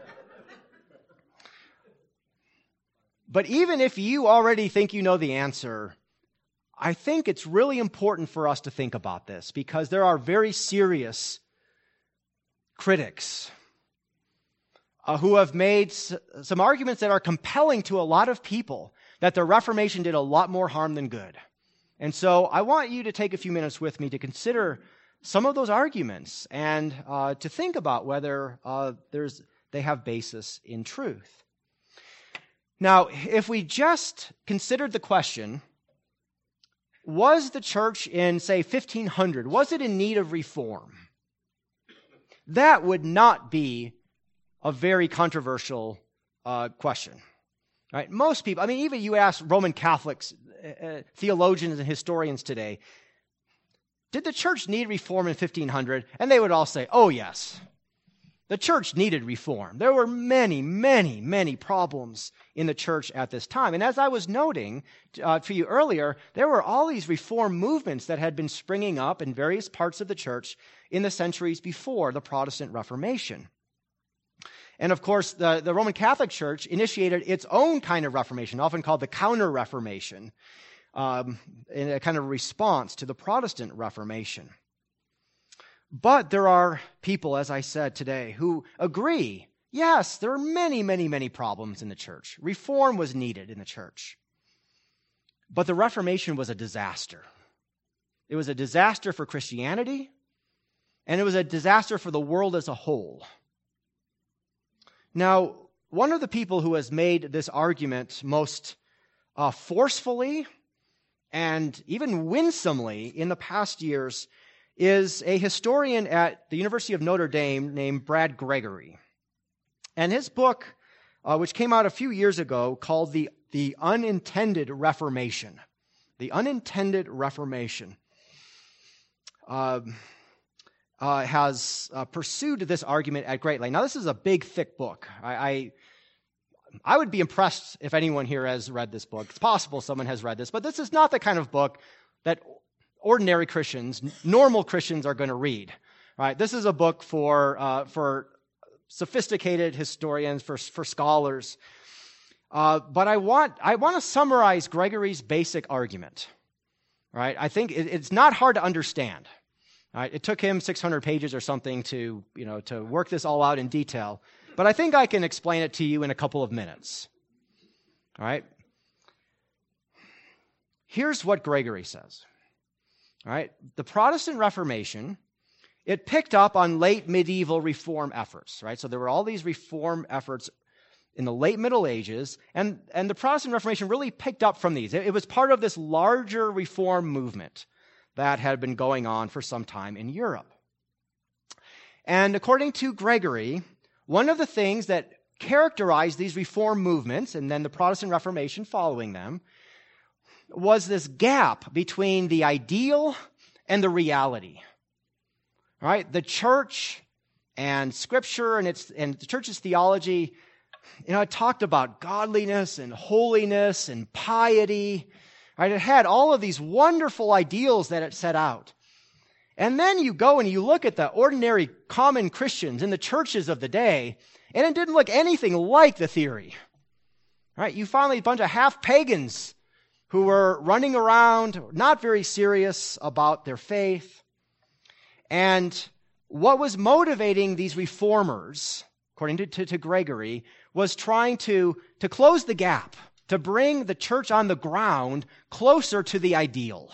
[SPEAKER 1] But even if you already think you know the answer, I think it's really important for us to think about this because there are very serious critics uh, who have made s- some arguments that are compelling to a lot of people that the Reformation did a lot more harm than good. And so I want you to take a few minutes with me to consider some of those arguments and uh, to think about whether uh, there's they have basis in truth. Now, if we just considered the question, was the church in, say, fifteen hundred, was it in need of reform? That would not be a very controversial uh, question. Right? Most people, I mean, even you ask Roman Catholics, uh, theologians and historians today, did the church need reform in fifteen hundred? And they would all say, oh, yes. The church needed reform. There were many, many, many problems in the church at this time. And as I was noting uh, for you earlier, there were all these reform movements that had been springing up in various parts of the church in the centuries before the Protestant Reformation. And of course, the, the Roman Catholic Church initiated its own kind of Reformation, often called the Counter-Reformation, um, in a kind of response to the Protestant Reformation. But there are people, as I said today, who agree, yes, there are many, many, many problems in the church. Reform was needed in the church. But the Reformation was a disaster. It was a disaster for Christianity, and it was a disaster for the world as a whole. Now, one of the people who has made this argument most uh, forcefully and even winsomely in the past years is a historian at the University of Notre Dame named Brad Gregory. And his book, uh, which came out a few years ago, called The the unintended Reformation. The unintended Reformation uh, uh, has uh, pursued this argument at great length. Now, this is a big, thick book. I, I I would be impressed if anyone here has read this book. It's possible someone has read this, but this is not the kind of book that ordinary Christians, normal Christians, are going to read. Right? This is a book for uh, for sophisticated historians, for for scholars. Uh, but I want I want to summarize Gregory's basic argument. Right? I think it, it's not hard to understand. Right? It took him six hundred pages or something to you know to work this all out in detail. But I think I can explain it to you in a couple of minutes. All right? Here's what Gregory says. All right? The Protestant Reformation, it picked up on late medieval reform efforts, right? So there were all these reform efforts in the late Middle Ages, and, and the Protestant Reformation really picked up from these. It, it was part of this larger reform movement that had been going on for some time in Europe. And according to Gregory, one of the things that characterized these reform movements, and then the Protestant Reformation following them, was this gap between the ideal and the reality. Right? The church and Scripture and its and the church's theology, you know, it talked about godliness and holiness and piety. Right? It had all of these wonderful ideals that it set out. And then you go and you look at the ordinary common Christians in the churches of the day, and it didn't look anything like the theory. Right? You found a bunch of half-pagans who were running around, not very serious about their faith. And what was motivating these reformers, according to, to, to Gregory, was trying to, to close the gap, to bring the church on the ground closer to the ideal.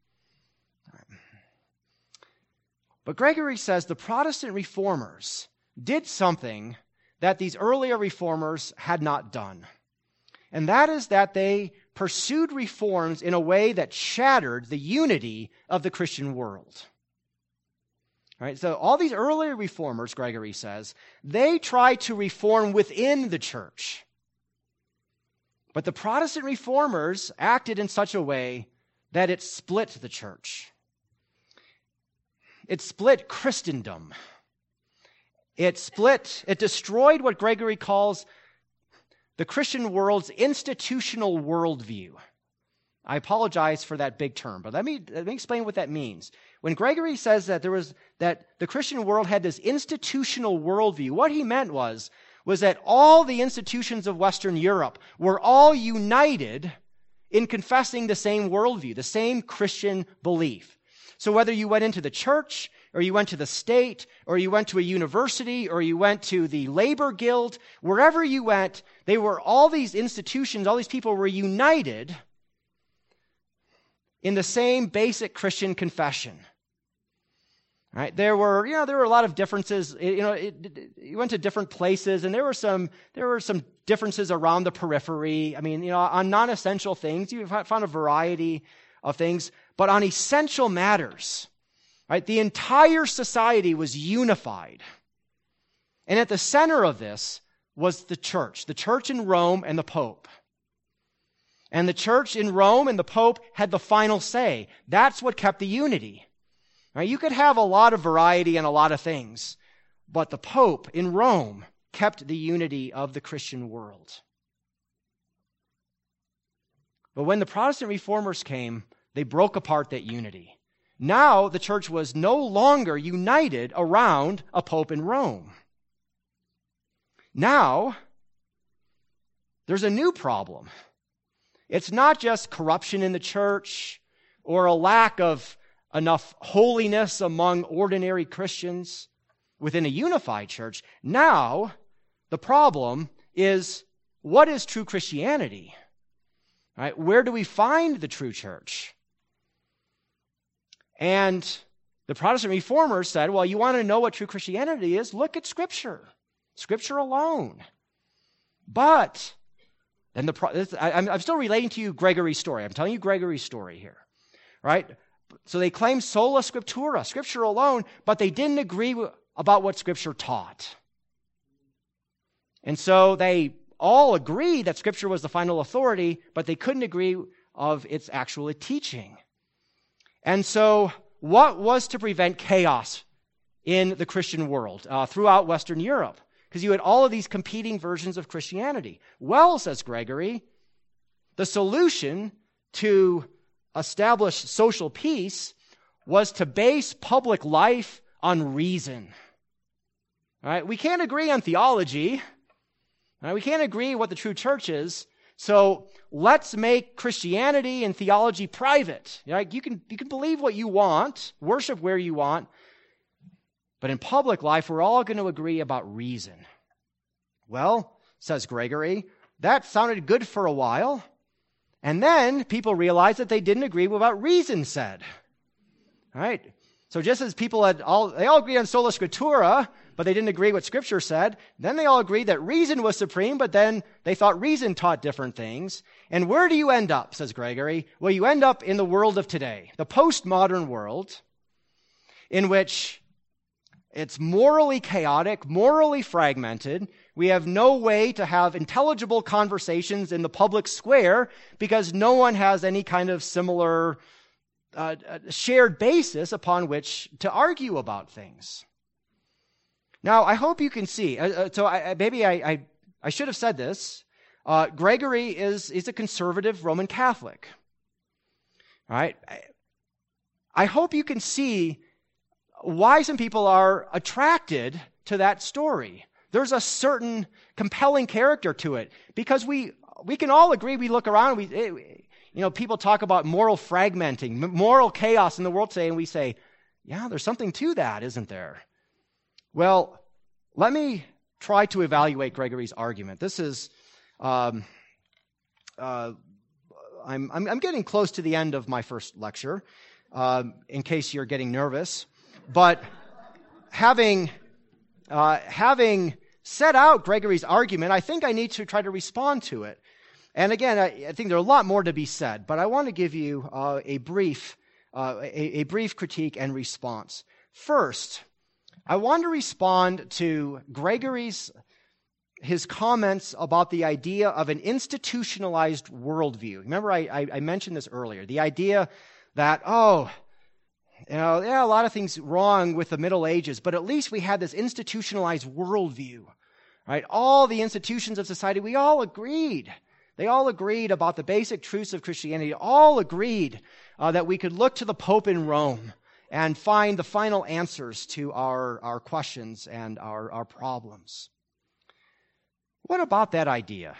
[SPEAKER 1] But Gregory says the Protestant reformers did something that these earlier reformers had not done. And that is that they pursued reforms in a way that shattered the unity of the Christian world. All right, so all these earlier reformers, Gregory says, they tried to reform within the church. But the Protestant reformers acted in such a way that it split the church. It split Christendom. It split, it destroyed what Gregory calls the Christian world's institutional worldview. I apologize for that big term, but let me, let me explain what that means. When Gregory says that there was that the Christian world had this institutional worldview, what he meant was, was that all the institutions of Western Europe were all united in confessing the same worldview, the same Christian belief. So whether you went into the church, or you went to the state, or you went to a university, or you went to the labor guild, wherever you went, they were all these institutions, all these people were united in the same basic Christian confession. Right? There were, you know, there were a lot of differences. You know, it, it, you went to different places, and there were some, there were some differences around the periphery. I mean, you know, on non-essential things, you found a variety of things, but on essential matters, right? The entire society was unified. And at the center of this was the church, the church in Rome and the Pope. And the church in Rome and the Pope had the final say. That's what kept the unity. Right? You could have a lot of variety and a lot of things, but the Pope in Rome kept the unity of the Christian world. But when the Protestant reformers came, they broke apart that unity. Now the church was no longer united around a pope in Rome. Now there's a new problem. It's not just corruption in the church or a lack of enough holiness among ordinary Christians within a unified church. Now the problem is, what is true Christianity? Right? Where do we find the true church? And the Protestant reformers said, well, you want to know what true Christianity is? Look at Scripture. Scripture alone. But, and the this, I, I'm still relating to you Gregory's story. I'm telling you Gregory's story here. Right? So they claim sola scriptura, Scripture alone, but they didn't agree about what Scripture taught. And so they all agree that Scripture was the final authority, but they couldn't agree of its actual teaching. And so what was to prevent chaos in the Christian world uh, throughout Western Europe? Because you had all of these competing versions of Christianity. Well, says Gregory, the solution to establish social peace was to base public life on reason. All right? We can't agree on theology. All right? We can't agree what the true church is. So let's make Christianity and theology private. All right? You can, you can believe what you want, worship where you want, but in public life, we're all going to agree about reason. Well, says Gregory, that sounded good for a while. And then people realized that they didn't agree with what reason said. All right? So just as people had all, they all agreed on sola scriptura, but they didn't agree what Scripture said. Then they all agreed that reason was supreme, but then they thought reason taught different things. And where do you end up, says Gregory? Well, you end up in the world of today, the postmodern world, in which it's morally chaotic, morally fragmented. We have no way to have intelligible conversations in the public square because no one has any kind of similar uh, shared basis upon which to argue about things. Now, I hope you can see. Uh, so I, maybe I, I, I should have said this. Uh, Gregory is, is a conservative Roman Catholic. All right? I, I hope you can see why some people are attracted to that story. There's a certain compelling character to it because we we can all agree. We look around, we it, you know, people talk about moral fragmenting, moral chaos in the world today, and we say, yeah, there's something to that, isn't there? Well, let me try to evaluate Gregory's argument. This is, um, uh, I'm, I'm I'm getting close to the end of my first lecture, um, in case you're getting nervous. But having uh, having set out Gregory's argument, I think I need to try to respond to it. And again, I, I think there are a lot more to be said, but I want to give you uh, a brief uh, a, a brief critique and response. First, I want to respond to Gregory's his comments about the idea of an institutionalized worldview. Remember, I, I, I mentioned this earlier. The idea that, oh, You know, yeah, a lot of things wrong with the Middle Ages, but at least we had this institutionalized worldview, right? All the institutions of society, we all agreed. They all agreed about the basic truths of Christianity, all agreed uh, that we could look to the Pope in Rome and find the final answers to our, our questions and our, our problems. What about that idea?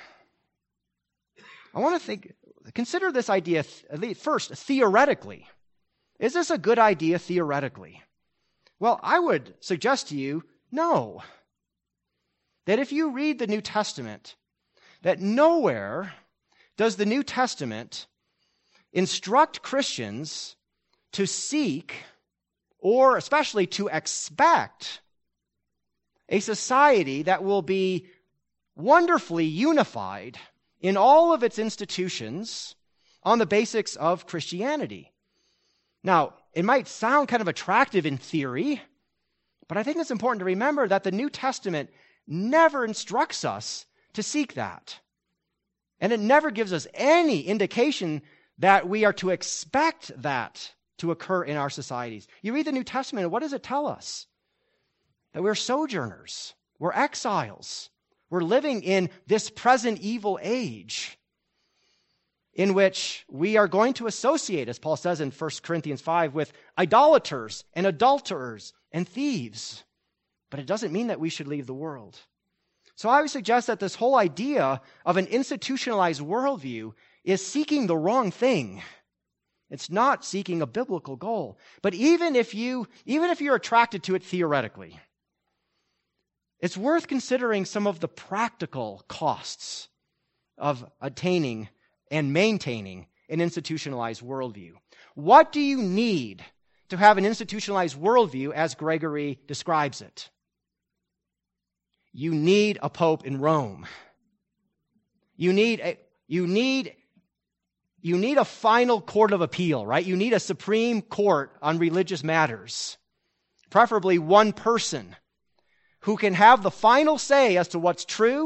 [SPEAKER 1] I want to think, consider this idea, at least first, theoretically. Is this a good idea theoretically? Well, I would suggest to you, no. That if you read the New Testament, that nowhere does the New Testament instruct Christians to seek, or especially to expect, a society that will be wonderfully unified in all of its institutions on the basics of Christianity. Now, it might sound kind of attractive in theory, but I think it's important to remember that the New Testament never instructs us to seek that. And it never gives us any indication that we are to expect that to occur in our societies. You read the New Testament, and what does it tell us? That we're sojourners, we're exiles, we're living in this present evil age, in which we are going to associate, as Paul says in First Corinthians five, with idolaters and adulterers and thieves. But it doesn't mean that we should leave the world. So I would suggest that this whole idea of an institutionalized worldview is seeking the wrong thing. It's not seeking a biblical goal. But even if you, even if you're attracted to it theoretically, it's worth considering some of the practical costs of attaining and maintaining an institutionalized worldview. What do you need to have an institutionalized worldview as Gregory describes it? You need a pope in Rome. You need a, you need, you need a final court of appeal, right? You need a supreme court on religious matters. Preferably one person who can have the final say as to what's true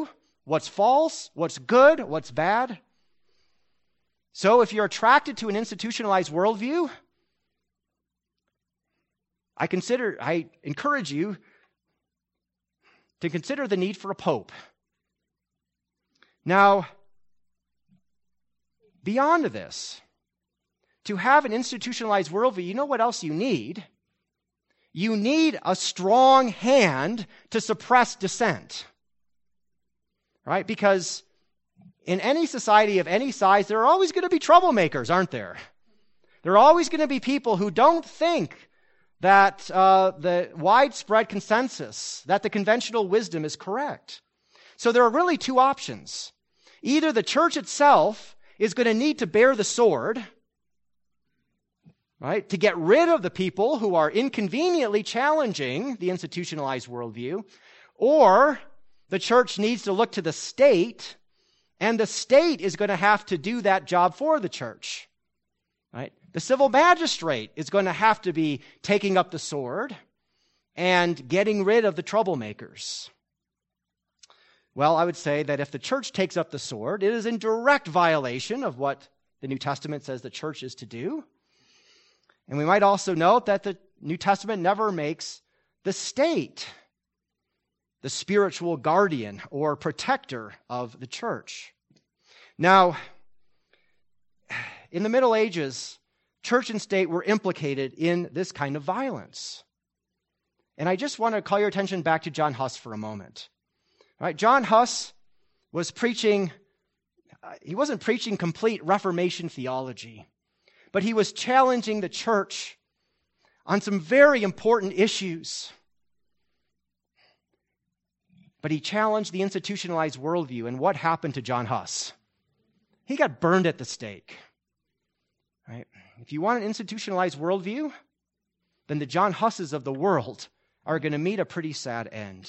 [SPEAKER 1] what's false, what's good, what's bad. So if you're attracted to an institutionalized worldview, I consider, I encourage you to consider the need for a pope. Now, beyond this, to have an institutionalized worldview, you know what else you need? You need a strong hand to suppress dissent. Right? Because in any society of any size, there are always going to be troublemakers, aren't there? There are always going to be people who don't think that uh, the widespread consensus, that the conventional wisdom is correct. So there are really two options. Either the church itself is going to need to bear the sword, right, to get rid of the people who are inconveniently challenging the institutionalized worldview, or the church needs to look to the state, and the state is going to have to do that job for the church. Right? The civil magistrate is going to have to be taking up the sword and getting rid of the troublemakers. Well, I would say that if the church takes up the sword, it is in direct violation of what the New Testament says the church is to do. And we might also note that the New Testament never makes the state the spiritual guardian or protector of the church. Now, in the Middle Ages, church and state were implicated in this kind of violence. And I just want to call your attention back to John Huss for a moment. All right, John Huss was preaching, uh, he wasn't preaching complete Reformation theology, but he was challenging the church on some very important issues. But he challenged the institutionalized worldview, and what happened to John Huss? He got burned at the stake. Right? If you want an institutionalized worldview, then the John Husses of the world are going to meet a pretty sad end.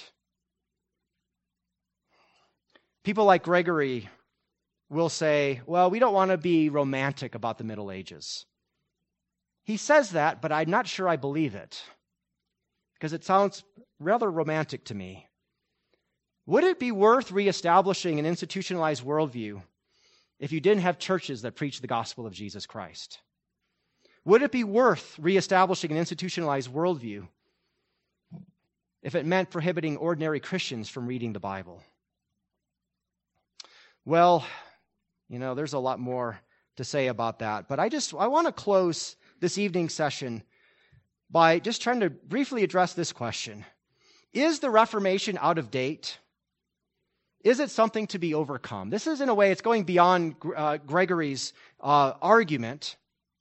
[SPEAKER 1] People like Gregory will say, well, we don't want to be romantic about the Middle Ages. He says that, but I'm not sure I believe it, because it sounds rather romantic to me. Would it be worth reestablishing an institutionalized worldview if you didn't have churches that preach the gospel of Jesus Christ? Would it be worth reestablishing an institutionalized worldview if it meant prohibiting ordinary Christians from reading the Bible? Well, you know, there's a lot more to say about that, but I just I want to close this evening's session by just trying to briefly address this question. Is the Reformation out of date? Is it something to be overcome? This is, in a way, it's going beyond uh, Gregory's uh, argument.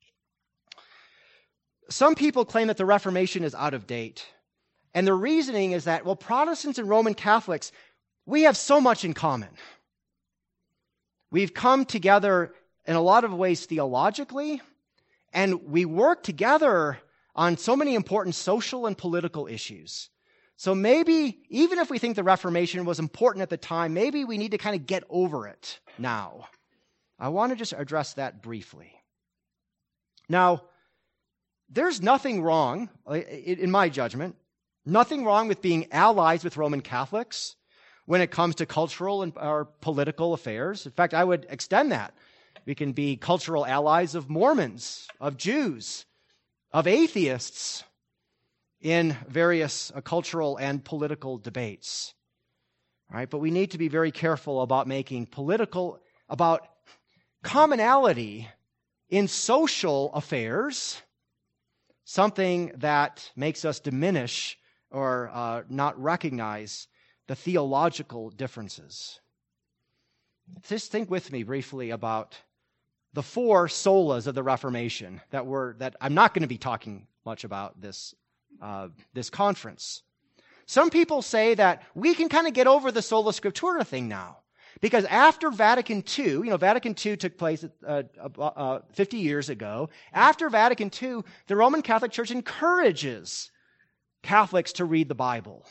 [SPEAKER 1] Some people claim that the Reformation is out of date. And the reasoning is that, well, Protestants and Roman Catholics, we have so much in common. We've come together in a lot of ways theologically, and we work together on so many important social and political issues. So maybe, even if we think the Reformation was important at the time, maybe we need to kind of get over it now. I want to just address that briefly. Now, there's nothing wrong, in my judgment, nothing wrong with being allies with Roman Catholics when it comes to cultural and or political affairs. In fact, I would extend that. We can be cultural allies of Mormons, of Jews, of atheists, in various uh, cultural and political debates. All right, but we need to be very careful about making political, about commonality in social affairs, something that makes us diminish or uh, not recognize the theological differences. Just think with me briefly about the four solas of the Reformation that were that I'm not going to be talking much about this Uh, this conference. Some people say that we can kind of get over the sola scriptura thing now, because after Vatican Two, you know, Vatican Two took place uh, uh, fifty years ago. After Vatican Two, the Roman Catholic Church encourages Catholics to read the Bible.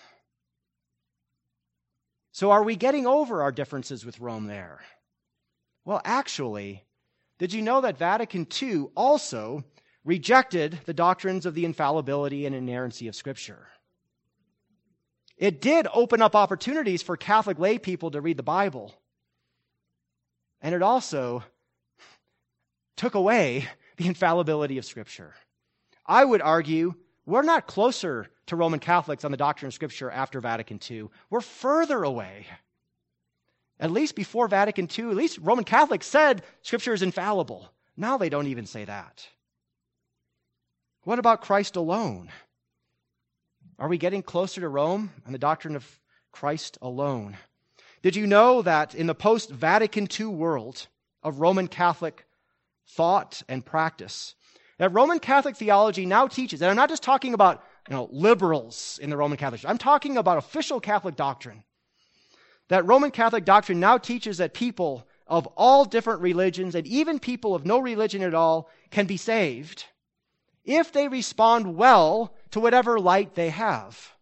[SPEAKER 1] So are we getting over our differences with Rome there? Well, actually, did you know that Vatican Two also rejected the doctrines of the infallibility and inerrancy of Scripture? It did open up opportunities for Catholic lay people to read the Bible. And it also took away the infallibility of Scripture. I would argue we're not closer to Roman Catholics on the doctrine of Scripture after Vatican Two. We're further away. At least before Vatican Two, at least Roman Catholics said Scripture is infallible. Now they don't even say that. What about Christ alone? Are we getting closer to Rome on the doctrine of Christ alone? Did you know that in the post-Vatican Two world of Roman Catholic thought and practice, that Roman Catholic theology now teaches, and I'm not just talking about you know, liberals in the Roman Catholic Church, I'm talking about official Catholic doctrine, that Roman Catholic doctrine now teaches that people of all different religions, and even people of no religion at all, can be saved if they respond well to whatever light they have.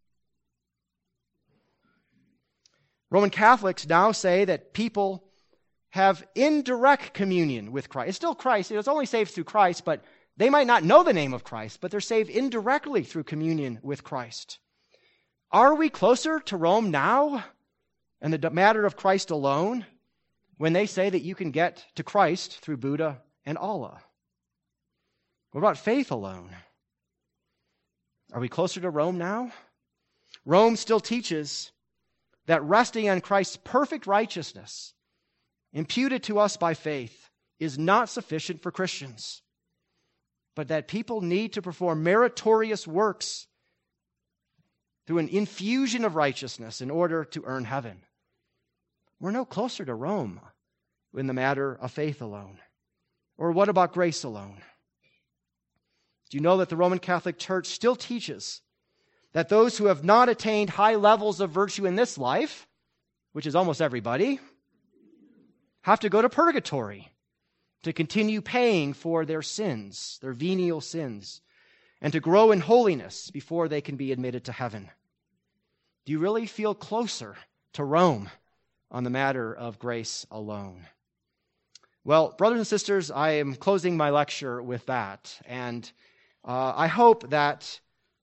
[SPEAKER 1] Roman Catholics now say that people have indirect communion with Christ. It's still Christ. It's only saved through Christ, but they might not know the name of Christ, but they're saved indirectly through communion with Christ. Are we closer to Rome now in the matter of Christ alone when they say that you can get to Christ through Buddha and Allah? What about faith alone? Are we closer to Rome now? Rome still teaches that resting on Christ's perfect righteousness, imputed to us by faith, is not sufficient for Christians, but that people need to perform meritorious works through an infusion of righteousness in order to earn heaven. We're no closer to Rome in the matter of faith alone. Or what about grace alone? Do you know that the Roman Catholic Church still teaches that those who have not attained high levels of virtue in this life, which is almost everybody, have to go to purgatory to continue paying for their sins, their venial sins, and to grow in holiness before they can be admitted to heaven? Do you really feel closer to Rome on the matter of grace alone? Well, brothers and sisters, I am closing my lecture with that, and uh, I hope that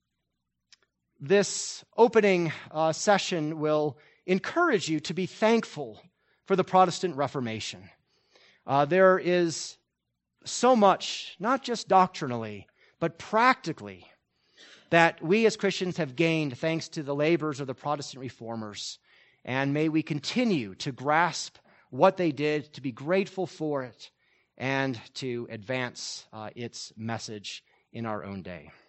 [SPEAKER 1] this opening uh, session will encourage you to be thankful for the Protestant Reformation. Uh, there is so much, not just doctrinally, but practically, that we as Christians have gained thanks to the labors of the Protestant reformers. And may we continue to grasp what they did, to be grateful for it, and to advance uh, its message in our own day.